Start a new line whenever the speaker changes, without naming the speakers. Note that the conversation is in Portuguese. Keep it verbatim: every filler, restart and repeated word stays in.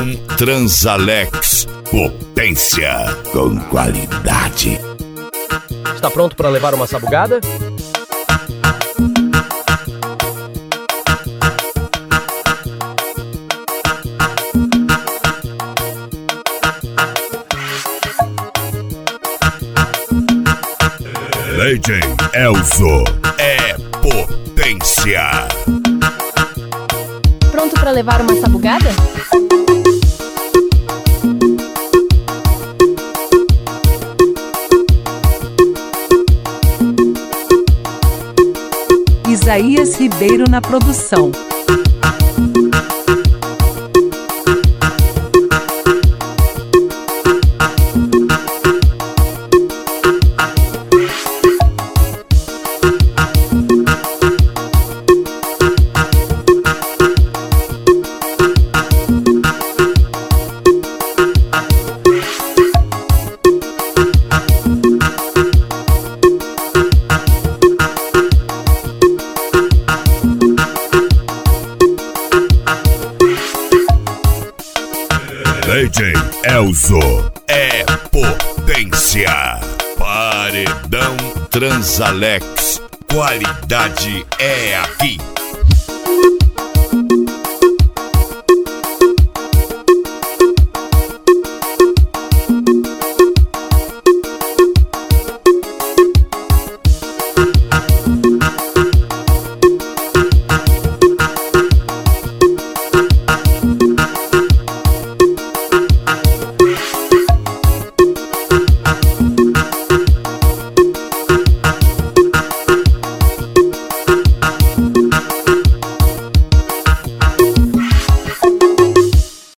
Transalex. Potência com qualidade.
Está pronto para levar uma sabugada?
D J Elzo é potência.
Pronto para levar uma sabugada?
Isaías Ribeiro na produção.
D J Elzo é potência. Paredão Transalex. Qualidade é aqui.